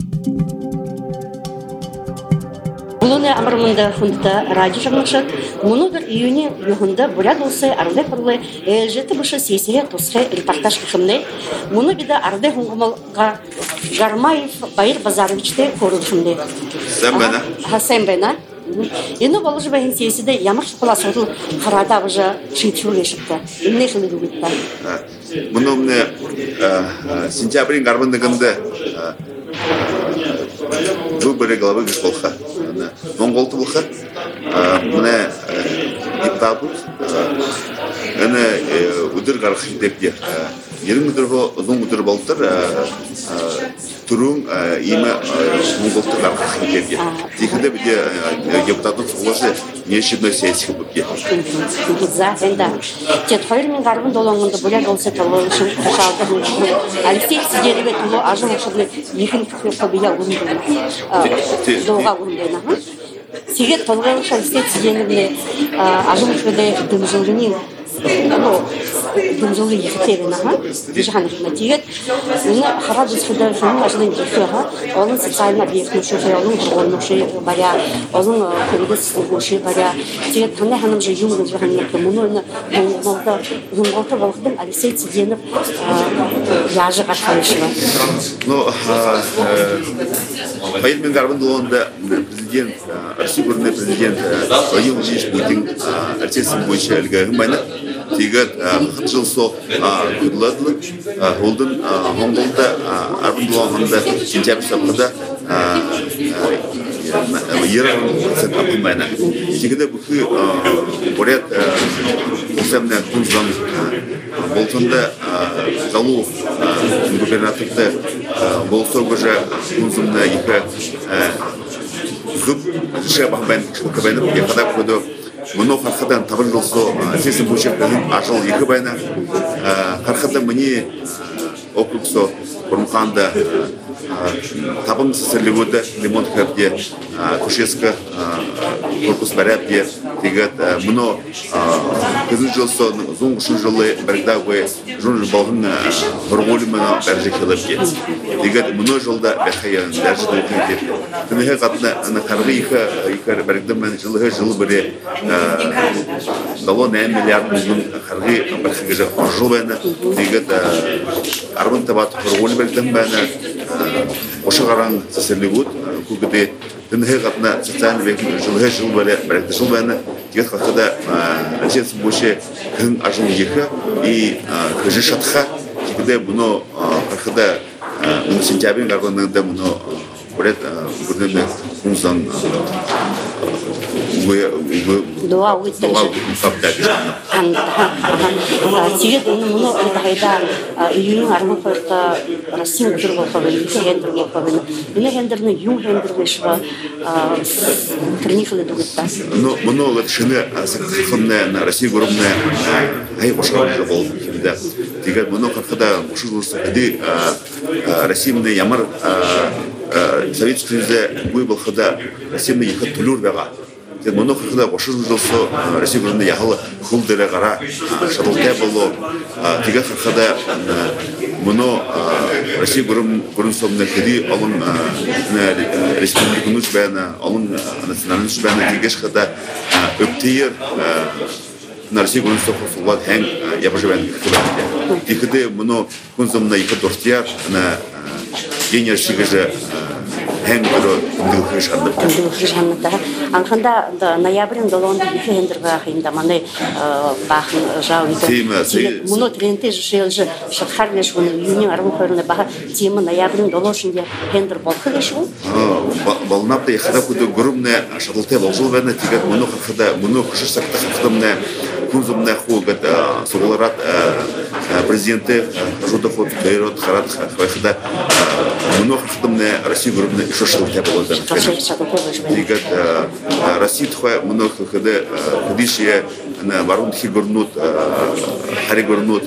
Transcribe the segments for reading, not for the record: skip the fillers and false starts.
Булуны амрымында хунда радио жамнашат, мунудыр июне юхунда бурят олсы арды пырлы жеті бұшы сесеге тосқы репортаж кихымны. Муну бида арды хунгумалға Гармаев Байыр Базаровичте көрілшімді. Сәмбәна? Сәмбәна. Ені болыжы бәйін сесіде ямыр шықпыла соғыл қарада бұжы шейтшілге шықты. Үнне жылы дүгітті. Мұны өмне сентябрин гарбындығында бұл бірі ғалабы күш болға. Монголты болға. Мұны иптабы. Әні үдір ғарқы депте. Ерін үдір ұзын үдір болтыр. Турун имя монголты ғарқы депте. Тихінде біде депутаттың сұғылысы нешімді сәйсігі бұпте. Захенда. Тет хайрмен гарбын долоңында бұляк олсы талуышын қашалды. Алексей Сидереве тұлу ажыл ұшыды ехін көбия ұлымдың. Доға ұлымдың. Сегет толғайлыш Алексей Сидереве ажыл ұшыды дымжылының дымжылы ехтерін. Дежанышына тегет. Оны харады сұда жының ажылын ехеға. Оның социалына бейхін шөші, оның тұрғын ұшы баря, оның көрігіс ұшы баря. Тегет қандай ханым жы юңғы жағынлықты. Мұны оны ғымғалты болғыдың Алексей Сиденов яжы қашқанышыға. Пайылмен гарбын долуында президент, Россия көріне президент Владимир Владимирович Путин әртесін бойынша әлгәғін байна. Тегет қыт жыл сол күрладылық. Олдың Монголда арбын долуағында сентябрь сапқыда ерағын сәтқапын байна. Тегеде бүкі борят осамна күнзан болтында Залуов губернаторды болсор көжі күнзымна епі зүп шабағын көбәніп еқадап көді. Мұны қарқадан табын жылсо сесін бөшектерін ажыл екі байна. Қарқада мұне округсо бұрынқанды табын сәсірлігуді лимон кәрде көшескі корпус бәрәпте. Тегет мұны күзін жылсо зоң үшін жылы бәргдауы жон жылбалғын бұрғолымына бәржі келіпке. Тегет мұны жылда бәқайын бәржі дұлқын Тінеге қатына қарғы екі бәргдімен жылығы жылы бірі дало 9 миллиард мұзын қарғы бәрхігі жыл бәні. Тегет арбын табаты бұрғолы бәргдім бәні ошы қараң сәсірлігуд көкіде Тінеге қатына социальный бәкін жылығы жыл бірі бәргді жыл бәні. Тегет қақыда әжетсін бөше күн ажыл екі и күжі шатқа. Тегеде бұны қақыда сентябрин қарғыныңда бұны Поряд гурдеме кунзан доа уйтташы. Тегет мұны ұлдағайда үйінің армы қойықта Россия күтір болқабын, екі хендір болқабын. Үні хендірні юң хендірге шыға кірнихілі дүгітті. Мұны олар шыны саққықымны Россия көрімні ғай қошқарымды болды. Тегет мұны қақыда ұшы жылысы әді Россия ямыр Советский Союзда был хода Россия ехать тулюр бега. Мұны қырқыда қошы жылсы Россия көрінде яғылы құлдыры қара шатылтай болу. Теге қырқыда мұны Россия көрін соғында кеді олың республиканың үшбәйіні, олың националының үшбәйіні теге шықыда өптейір Россия көрін соғы сұлбат әң ябыжы бәйіні кірді. Текеді мұны күн зымына екі дұртияр Генер Сигажа Хенгеру Дилхи Шаннат. Анханда ноябрин долонда екі хендерға қиында маны бақын жауыды. Мұны тренте жешелжі шатхарлеш бұны үйінен арғын қойрына баға темі ноябрин долошынде хендер болқы кеші бұл? Балнапта яқыда көді көрімне шатылтай болжыл бәні тегет мұны қақыда мұны күші сақта қақыдымне күнзімне қуғыд соғыларат президенті жуды қод қайрат қарат қайқыда мұны қақыдымне Россия көрімне үші шатылтай болуды. Тегет Россия тұқай мұны қақыды күдеші барундхи көрінуд, қари көрінуд,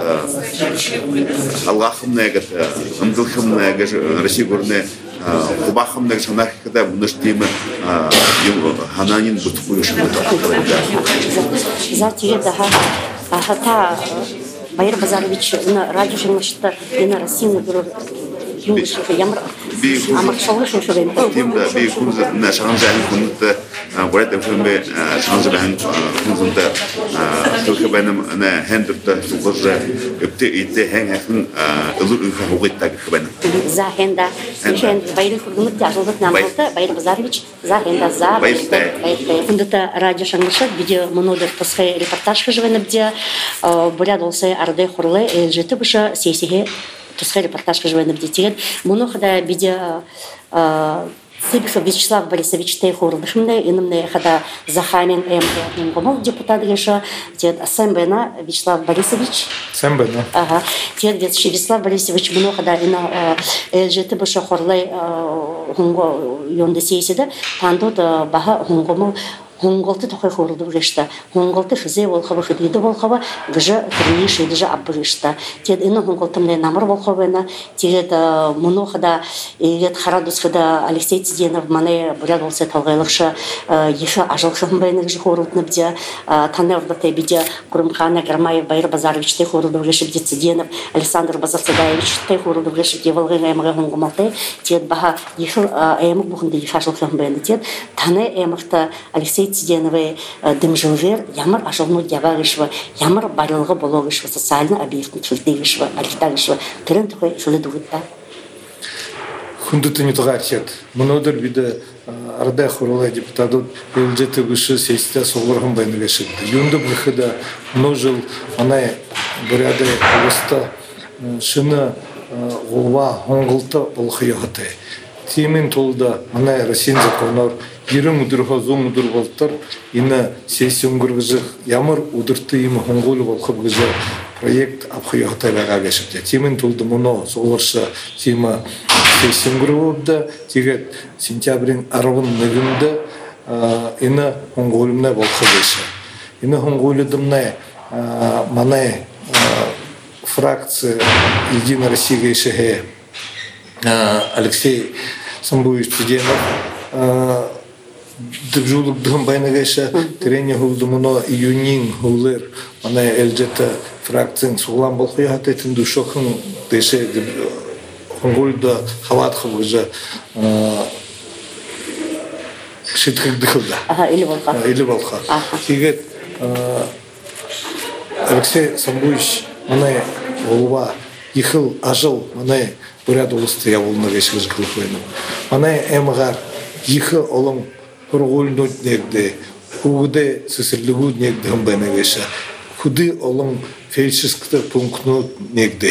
алғақымне ұмдылқымне Россия көріне Құбақымнағы шанақықыда мұныш деймі хананин бұтық бұйышын бұтық. Затеге Байыр Базарович радио жыңышты ені Россияны көрір юнгыш ямар амаршалы шошырын. Тимда би кунз на шанжан кунда борет эмшембе шанжан бан кунзунда тохбанам на хендерта сукоза эпте ите хэнхэн ылыр үхэ хугыттаг хбанам. За хенда шен байрын хургумут жазылдык намалта Байыр Базарович за хенда за байыр. Кундата радио шангышат видео монодер пасхай репортаж хыжвенебде буряд олсай арды хурлы жети буша сесиге пасхай репортаж хыжвенебде теген монохда видео Сибишев Вячеслав Борисович Тейхурдышмне, иномне хада Захамин М. Гомов депутат Геша, тед Сэмбена Вячеслав Борисович. Сэмбена. Ага. Тед Вячеслав Борисович много хада ина жете баша хорлай хунго йонде сесиде, тандот баха хунгомо Хунголты тохай хорду решта. Хунголты шизе волхова шидиды волхова гжа крини шидыжа аббышта. Тед ина хунголтымне намар волховена. Тед монохада ет харадусхада Алексей Циденов мане буряд волсе талгайлыкша ещё ажалшым байны гжа хорутныбде. Таневдата биде Курымхана Гармаев Байыр Базарович те хорду решибде Циденов Александр Базарцадаевич те хорду решибде волгына эмге хунгомалты. Тед баха ещё эмг бухынды ажалшым байны тед таны эмгта Алексей Циденовой дымжылвер, ямар ажалну дяварышва, ямар барылғы бологышва, социальный объектный чулдегышва, арихтагышва, түрін тұқой шулы дугытта. Хундуты не тұғарчет. Мұнодыр биді ардай құрылай депутатут елжеті күші сесті соғырғын байны кешікті. Юнды бұқыда мұножыл анай бұряды ұлысты шыны ғуа оңғылты олқы еғыты. Тимен толда анай Россиян законор Ирым удырға зоң удыр болтыр, ина сессия ұңғырғызы ямар удырты имы ғонғолы болқып ғызы проект апқы яқтайлаға кешіпті. Темен толды мұны соғыршы тема сессия ұңғыры болды, тегет сентябрин арвын нүгінді ина ғонғолымна болқы кеші. Ина ғонғолыдымна манай фракция Единая Россия кешіге Алексей Самбуевич Циденов Дыбжулук дым байнагайша трени гулдумуно июнин гулер ана элжета фракциян суглан болхуя хатетин душохын деше гулда хават хавжа шиткик дыхылда или болха тигет Алексей Самбуевич ана голова ихыл ажыл ана буряд улысты явулнагайша жгылхуйну ана эмгар ихы олың Хургулнут негде, хугде сесерлигуд негде хумбайнагеша, худы олың фельдшерский пунктнут негде.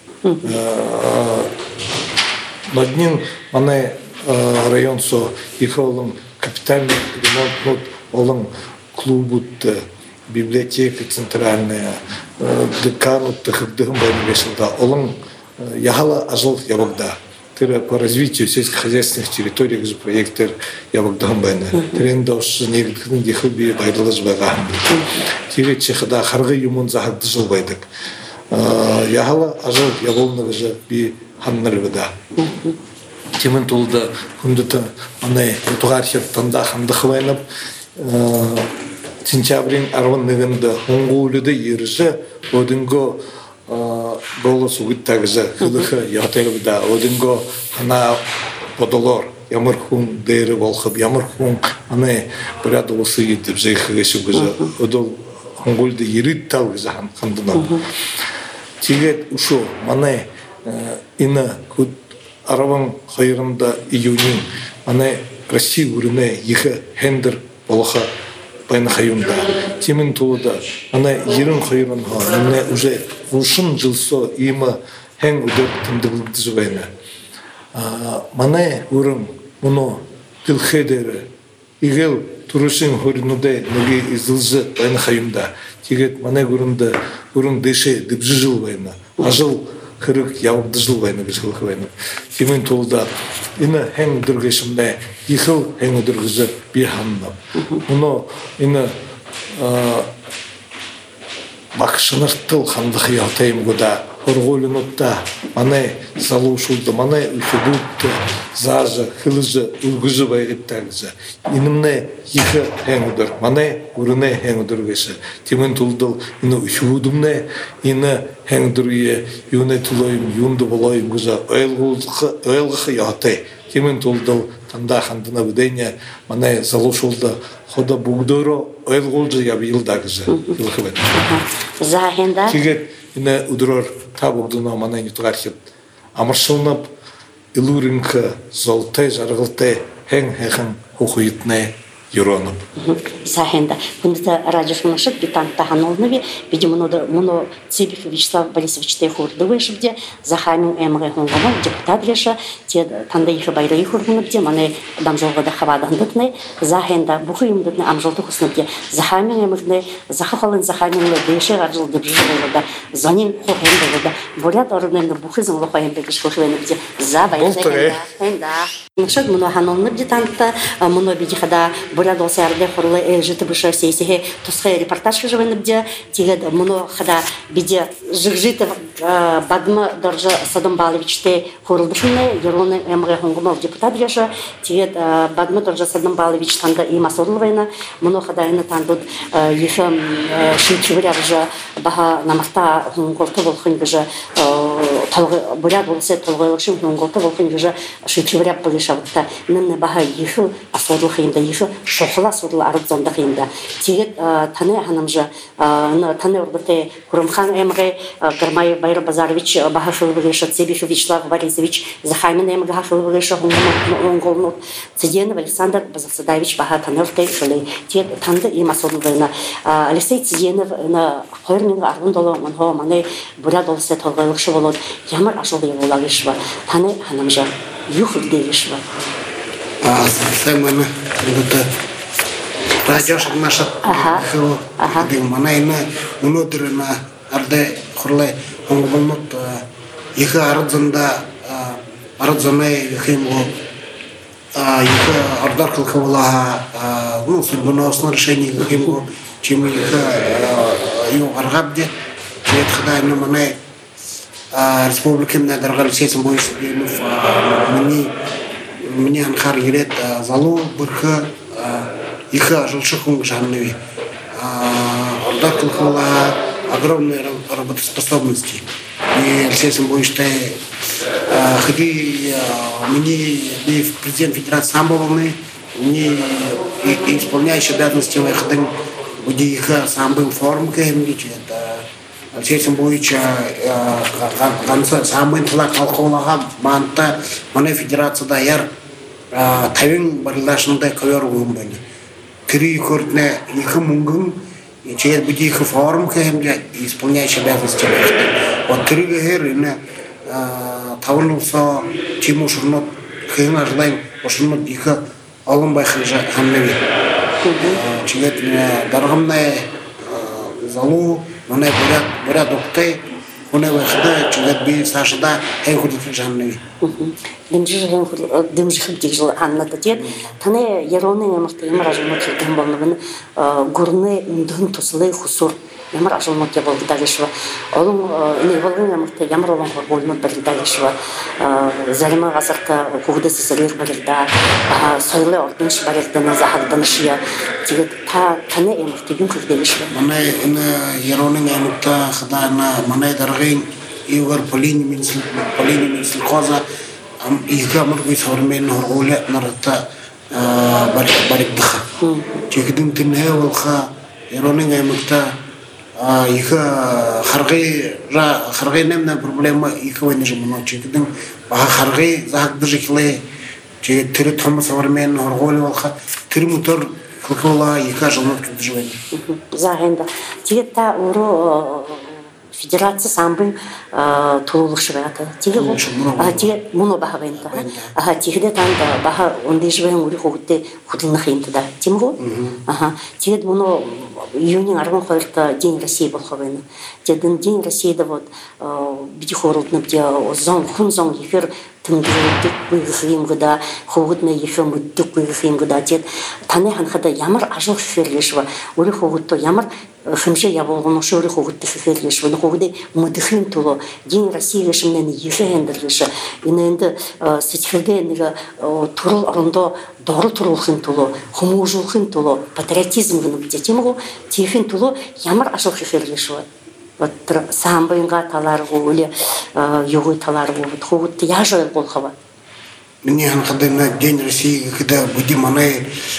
Маднин мане район со их олың капитальный ремонт олың клубут, библиотека центральная, деканут тахыгды хумбайнагеша да олың яхала ажыл ябагда. По развитию сельскохозяйственных территорий из проекта я вагдамбайна. Тренда уж негдхны дихуби байдалаж бага. Тире чехда харгы юмун захад жыл байдык. Яхала ажал яволны же би ханнарвада. Тимен толда хундата аны тугарчер танда хандахвайнап сентябрин арван негенда оңгулыды ерже одинго голос угиттагыза хылыхы ятелбда одинго ана подолор ямар хун дейре болхып ямар хун аны буряд олсы йитип жейхыгышыгыза одол оңгулды ерит талгыза хандына тигет ушу маны ина куд арабан хайрында июнин аны Россия урыне ихы хендер болха Байна хаюнда. Тимен тулуда. Она ерин хайран ха. Мне уже ушин жилсо има хен удер тимдилд жвайна. Мане урым уно тилхедере. Игел турушин хоринуде неги изылжы байна хаюнда. Тигет мане урымда урым деше дибжижил вайна. Ажыл кырык явды жыл вайна бишил хвайна. Тимен тулуда. Ина хен дургешимне ихыл хен удыргызы биханна. Уно ина бакшыныр тыл хандық ятайым года хорголинутта мане залушулды мане үхүдүттө зажа хылжы үлгүжү байгыттагжа инымне ихе хеңдер мане урune хеңдер геше тимен тулдыл ины үхүдүмне ины хеңдерге юне тулойм юнду болойм гужа ойлгы яты тимен тулдыл танда хандына буденя мане залушулды хода бугдоро ойлгулжы ябылдагжа илхбет Захенда тигет ine uduror tabugduna mana nitugarhit amrshulnap ilurинка золотой жаргалтай хэн хухуйтне юронуп Захенда кунда радиошмашык битанта ханолнови видимо моно Цибих Вячеслав Борисович Тейхурдовый шибде Захамин эмре хонгамон депутат реша те танда их байры хургунупде мане дамжолгада хавадандытны Захенда бухуимдытны амжолды хуснупде Захамин эмрне захахалын Захаминле деше раджыл дебжылда занин хохендада борят орненде бухизм лохаембеге шохвенупде за байрында Нушад моно ханолнупде танта моно бидихада борят олсярде хорлы жыты быша сейсихе тусхай репортаж живенупде тигед моно хада биде жигжитов бадма доржа Садам Баловичте хорылдышыны ероны эмре хонгумов депутат реша тигед бадма доржа Садам Балович танда и масорловайна моно хадайны тандут ехам шинчевряжа баха намахта хонголты волхынгыжа толгы бурят болсе толгылышын хонголты волхынгыжа шинчевряп болышавта нынны баха еху асорлыхында еху шохла сорл арзонда хинда тигет тане ханамжа тане урбате Курумхан эмре Гармай Байра Базарович Бахашулович Цибих Вячеслав Борисович Захамин эмре Бахашулович Онголнут Циденов Александр Базасадович Бахатановтэй шулей тигет танда и масорловайна Алексей Циденов на хорнинг аргундоло манхо мане бурят болсе толгылыкшы болот ямар ашулы болагышва тане ханамжа юхуддегышва Сэмэна радиош наша манайна өнөдөрүнө арде хурле онголнот их арзанда арзанай химго их ардар кылкыла ну судьбоносное решение химго чем их ю аргабде чет хадайны манай республикамда даргал сесим бойс мне анхар гирет залу бырхы иха жылшыхун жанныви ардар кылкыла огромные работоспособности и сесим бойшта ходи мне президент Федерации Самбовны не исполняющий обязанности выхода где их сам был форум кемлич это сесим бойча ганса самый тла колхолага манта мане федерация даяр тавин барлашында ковер гумбани три кортне их мунгун через будет их форум кемля исполняющий обязанности вот три герина тавлуса тимушнот хина жлайн ошнот их алынбай хыжа хамневи через даргамная залу мане бурят докте уне выхода через би сашда хай ходит жанныви дымжих дигжил анна тет тане ероны ямарты ямаражмот чертен болнубын гурны үндүн туслы хусур ямар ажылмот я болду дагышва олун не болгон ямарты ямар олон болмот бер дагышва залима газарта кугда сеселер берда сойлы ордынш барда назахадданышия тигет тане ямарты gün кырдагышва мане ероны ямарта хадана мане даргын игор полини минсл коза их амргой современный хорголе нарата барикдаха чекдин тинэ волха ероны ямарта их харгы немна проблема их войны моночекдин харгы захдыжикле че тире том современный хорголе волха тире мотор кылкыла их жылнот кыдыжвен загенда тиета уро Федерация самбын туулушрата. Тиге муно бахавента. Тиге танда баха ондижвен ури хогте худлнах интда. Тимго? Тиге муно июнь аргон холта День России болховен. День России да вот бидихорултны бде зон хунзон ефир тыңдырдық бұйғығым ғыда, хоғытны ехі мұттық бұйғығым ғыда дед. Таны ханхада ямар ажыл херлешіва, өлі хоғытты ямар хымше яболғының шөрі хоғытты херлешіва, хоғыды мұдықын тұлы, ден Россия решімнен ехі әндірлеші. Енді сетхілге тұрыл арында doğru turulğun tulu, homojulğun tulu, patriotizmgin bidetimigu, tihin tulu yamar aşıl xixirleşi. Ottır sambayınga talarğu, öyle yuğu talarğu, xoğutты яжы болхава. Мне когда на День России, когда будем они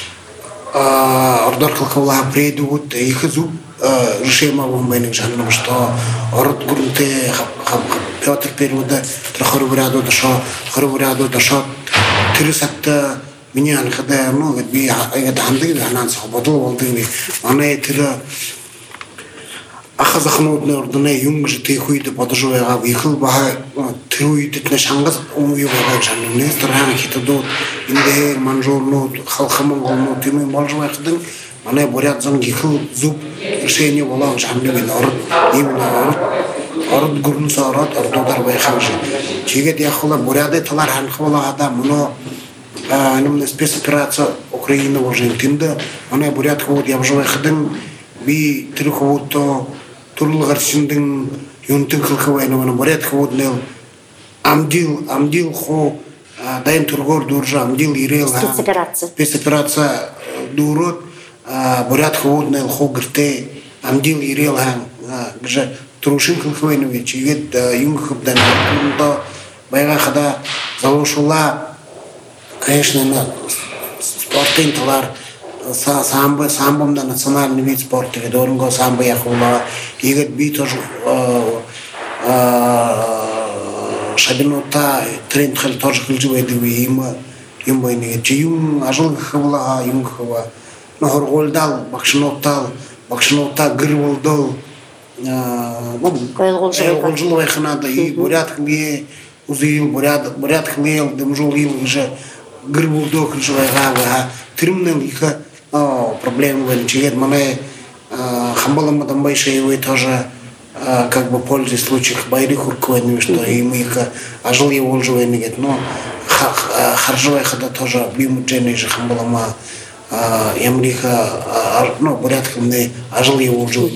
ордер колхоза придут, их зуб решим об этом жанром, что орд грунты Петр перевода трохорвряду дошло 300 меня когда ну ведь это андыгы ананс хободу болдыгы аны тира ахазахнудны ордуна юнгжи тыхуйды подожуяга ихыл баха тыруйдытны шаңгыз умуюга жанны страхан хитаду инде манжурну халхамын голну тымын болжуяхдын аны бурятзан ихыл зуб решение болаг жанны мен именно орд гурн сарат ордудар байханжы чигет яхула буряды талар ханхолагада муно спецоперация Украины уже интенда, она бурят ход я уже ходим би трехвод то турлгар синдин юнтин хилхвайна она бурят ход нел амдил хо даем тургор дуржа амдил ирел спецоперация дурот бурят ход нел хо грте амдил ирел хан где турушин хилхвайна ведь ед юнг хбдан то байга хада залошула. Конечно, на спортын талар самбомда национальный вид спорта, дорого самбо яхула, играть би тоже шабинота тренд хал тоже хилживай деви им бойни чиюм ажыл хавла юм хава, но хорголдал бакшнота гырволдал, колжил вайхнада и бурят хмие узил бурят хмел демжул ил уже гырбулдок живая тримнел их проблемы венчиет мане хамбалам дамбайшевой тоже как бы пользуясь случаях байрих урковыми что и мы их ажил его живой нет но харжевая хода тоже бимуджены же хамбалама ямриха ну порядка мне ажил его живой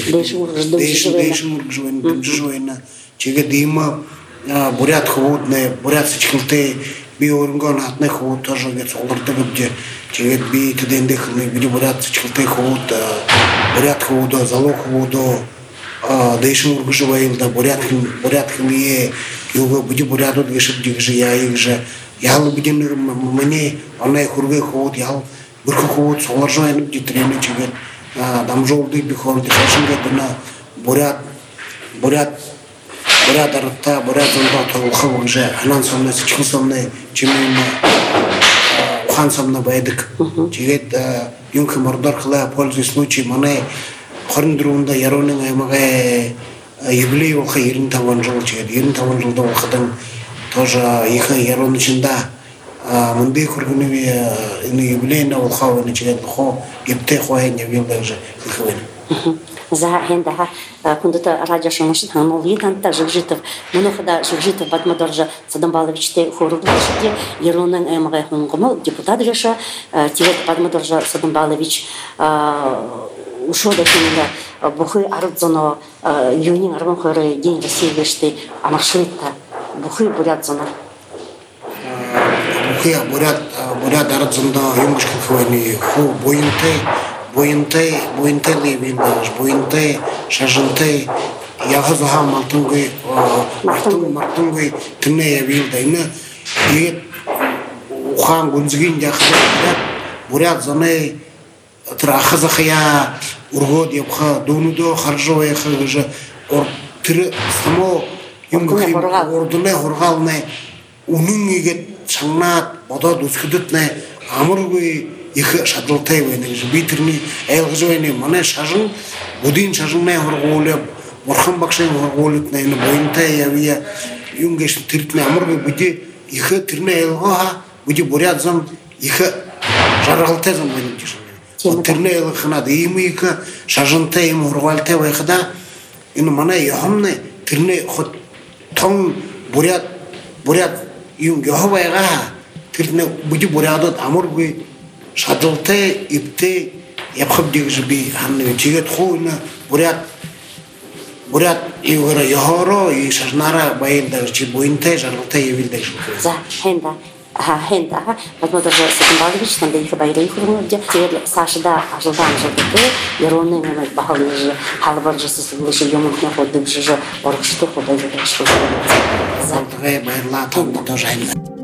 живой на чиге дима бурят худне бурят сичкилте би орнгон атны худ тоже гет оларды где чиге би тедендехны би бурят сичкилте худ бурят худо залог худо дейшин ургжеваил да бурят хмие юго буди бурят от гешит дигже я их же ял бидин мне она хурге худ ял бурку худ соларжайны дитрени чиге дамжолды бихор дешинге дна бурят арта, бурят зонда толхов уже, анан сомны, сичкин сомны, чимин ухан сомны байдык. Чигет юнка мордар хла пользуясь случай, мане хорындрунда яронын аймага юбилей олха 20 жыл чигет. 20 жылда олхадан тоже иха ярон ичинда мындай хүргүнү юбилейна олхавыны чигет хо гепте хоен явилда уже илхвен. За хендаха кундута радиошомашин ханол yidanта Жигжитов мунохда Жигжитов Батмадоржа Садамбаловичте хорублаште Еронен МГХ депутат Реша Тивет Батмадоржа Садамбалович ушода кинга бухы арзоно юнин армохоры День России веште амашрита бухы бурятзона бухы бурят арзоно юмшкин хвани ху Буинтай левиндаш, буинтай шажинтай яхазаха мартунгой тне явилда ина и ухан гунзгин яхазаха бурят зане трахазахая ургод япха дунудо харжовая хажа ор тир само юмхи ордуне хоргалне унунгиге чаннат бодод ускудутне амургой их шадлтай войны же битерни элгжойны мане шажын будин шажынай хорголеп орхан бакшын хорголет на боинтай явия юнгеш тиртне амургы буди их тирне элга буди бурятзам их жаргалтай зам войны тишин тирне элхна дими их шажынтай им хорголтай вайхда ин мане яхамне тирне хот том бурят юм гёхвайга тэрнэ бүди бурядад амургүй шадалтай ипте япхаб дигжби ханны чигэт хуйна буряд ивэра яхоро и шарнара байндар чи буинтэй жаргалтай явилдаг шүү. За хэнда хэнда возможно Сатимбалович там да их байрын хурмуде тэр сашда ажлдан жигтэй яроны нэг бахалны халбар жисэс лиши юмхны ходым жижа оргшты ходай жишээ. За тэгээ баярлалаа танд тоже